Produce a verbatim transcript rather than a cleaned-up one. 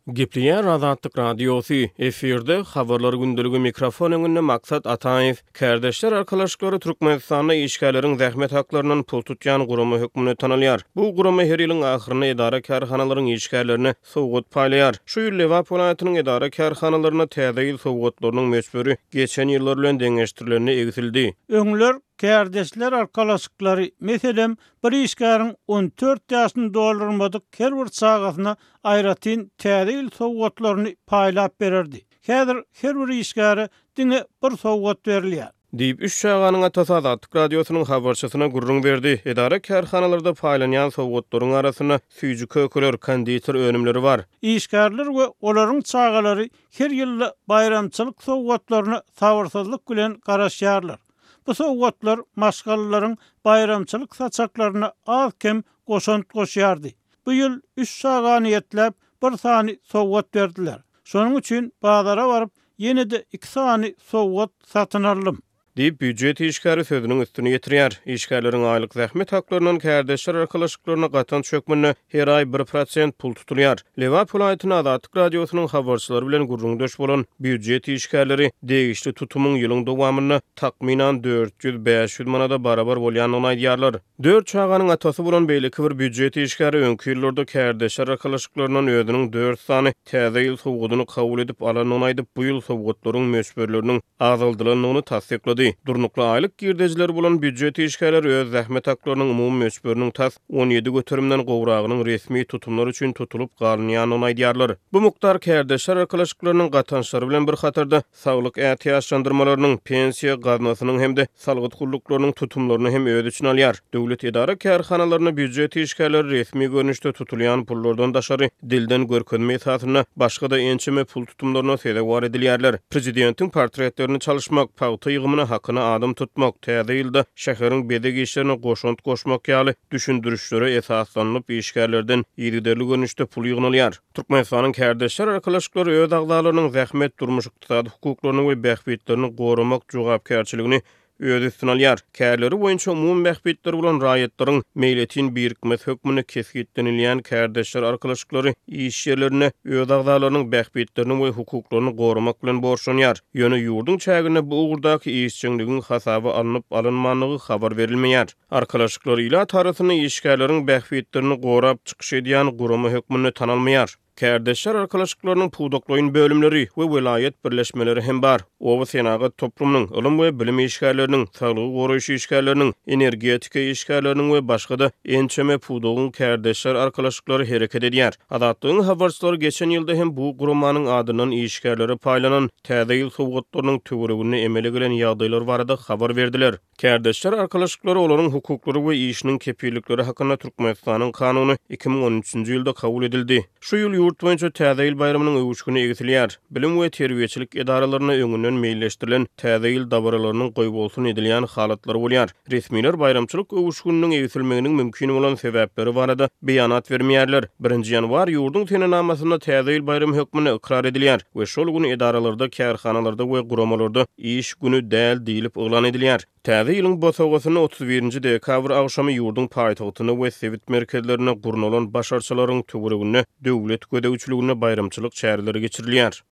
Gepliýär Azatlyk Radiosu efirde habarlar gündeligi mikrofon öňünde maksat Ataýew kärdeşler arkalaşyklary Türkmenistanda işgärleriň zähmet haklarynyň pul tutýan gurumy hökmüne tanalýar. Bu gurumy her ýylyň ahyryna edara kärhanalaryň işgärlerini sowgat paýlaýar. Şu ýyl Lewap welaýatynyň edara kärhanalaryna täze ýyl sowgatlarynyň meşburi geçen ýyllar bilen deňeşdirilenine egzildi. Öňler kärdeşler arkalaşyklary meselem bir işgäriň on dört ýaşyny doldurmadyk her bir sagatyna aýratyn täze ýyl sowgatlaryny paýlap bererdi. Häzir her bir işgäri diňe bir sowgat berilýär. Diýip üç şaganyň atası Azatlyk Radiosynyň habarçysyna gurrun berdi. Edara kärhanalarda paýlanýan sowgatlaryň arasyna süýjü kökeler, konditer önümleri bar. İşgärler we olaryň çagalary her ýyl bayramçylyk sowgatlaryny sabyrsyzlyk bilen garaşýarlar. Bu sowgatlar maşgalaryň bayramçylyk saçaklaryna az kem goşant goşýardy. Bu ýyl üç şagany ýetlep bir sany sowgat berdiler. Şonuň üçin bazara baryp ýene-de iki sany sowgat satyn aldym. Diýip büdjet işgäri sözüniň üstüne ýetirýär. İşgärleriň aýlyk zähmet haklarynyň kärdeşler arkalaşyklaryna gatan çökmüne her aý bir prosent pul tutulýar. Lewap welaýatynyň Azatlyk Radiosynyň habarçylary bilen gurrundaş bolan büdjet işgärleri degişli tutumyň ýylyň dowamyny takminan dört ýüz beş ýüz manada barabar bolýanyny aýdýarlar. Dört çaganyň atası bolan beýleki bir büdjet işgäri öňki ýyllarda kärdeşler arkalaşyklarynyň özüniň dört sany täze ýyl sowgatyny kabul edip alanyny aýdyp bu ýyl sowgatlaryň meşberleriniň azaldylynyny tasdiklady. Durnukla aýlyk girdejiler bolan büdjet işgärleri öz zähmet haklarynyň umumy meşberiniň tas on ýedi göterimden gowragynyň resmi tutumlary üçin tutulup galynýanyny aýdýarlar. Bu mukdar kärdeşler arkalaşyklarynyň gatanşlary bilen bir hatarda saglyk ähtiýaçlandyrmalarynyň, pensiýa gaznasynyň hemde salgyt gullyklarynyň tutumlaryny hem öz üçin alýar. Döwlet edara kärhanalaryna büdjet işgärleri resmi görnüşde tutulýan pullardan daşary dilden görkezme esasyna başga-da ençeme pul tutumlaryna sebäp edilýärler. Prezidentiň portretlerini çalışmak, pagty ýygymyna hakyna adam tutmak, täze ýylda şäheriň bedegi işlerine goşant goşmak ýaly düşündürüşlere esaslanyp işgärlerden ýerderli görnüşde pul ýygnalýar. Türkmenistanyň kärdeşler arkalaşyklary öz agdalarynyň zähmet durmuş ykdysady hukuklaryny we bähbetlerini goramak jogapkärçiligini öz üstüne alýar. Kärleri boýunça umumy mähbetler bolan raýatlaryň meýletin birikmes hökmüne kesgitlenilýän kärdeşler arkalaşyklary iş ýerlerine öz agdalarynyň mähbetlerini we hukuklaryny goramak bilen borçlanýar. Ýöne ýurdun çägine bu ugurdaky işçiligiň hasaby alınıp alınmanlygy habar berilmeýär. Arkalaşyklary ila tarasyny işgärleriň mähbetlerini gorap çykyş edýän gurumy hökmüne tanalmaýar. Kärdeşler arkalaşyklarynyň puwdakloýun bölümleri we welaýet birleşmeleri hem bar. Owa senagat toplumynyň, ilim we bilim işgärleriniň, saglygy goraýşy işgärleriniň, energetika işgärleriniň we başga-da ençeme puwdagyň kärdeşler arkalaşyklary hereket edýär. Azatlygyň habarçylary geçen ýylda hem bu gurumanyň adynyň işgärleri paýlanan täze ýyl sowgatlarynyň töweregini emele gelen ýagdaýlar barada habar berdiler. Kärdeşler arkalaşyklary olaryň hukuklary we işiniň kepillikleri hakkında Türkmenistanyň kanuny iki ming on üçinji ýylda kabul edildi. Şu ýyl ýurt boýunça täze ýyl bayramynyň öwüşgüni egizilýär. Bilim we terbiýeçilik edaralaryna öňünden meýilleşdirilen täze ýyl dabaralarynyň goýbolsun edilýän halatlary bolýar. Resmiler bayramçylyk öwüşgüniniň egizilmeginiň mümkin bolan sebäpleri barada beýanat bermeýärler. birinji ýanwar ýurdun tenenamasyna täze ýyl bayramy hökmüne ikrar edilýär we şol güni edaralarda, kärhanalarda we guramalarda iş güni däl diýilip oglan edilýär. Täze ýylyň bosawgasyny otuz birinji dekabr agşamy ýurdun paýtagtyny we sewit merkezlerine gurnalan başarçylaryň töweregine döwlet gödäwçiligine bayramçylyk çäreleri geçirilýär.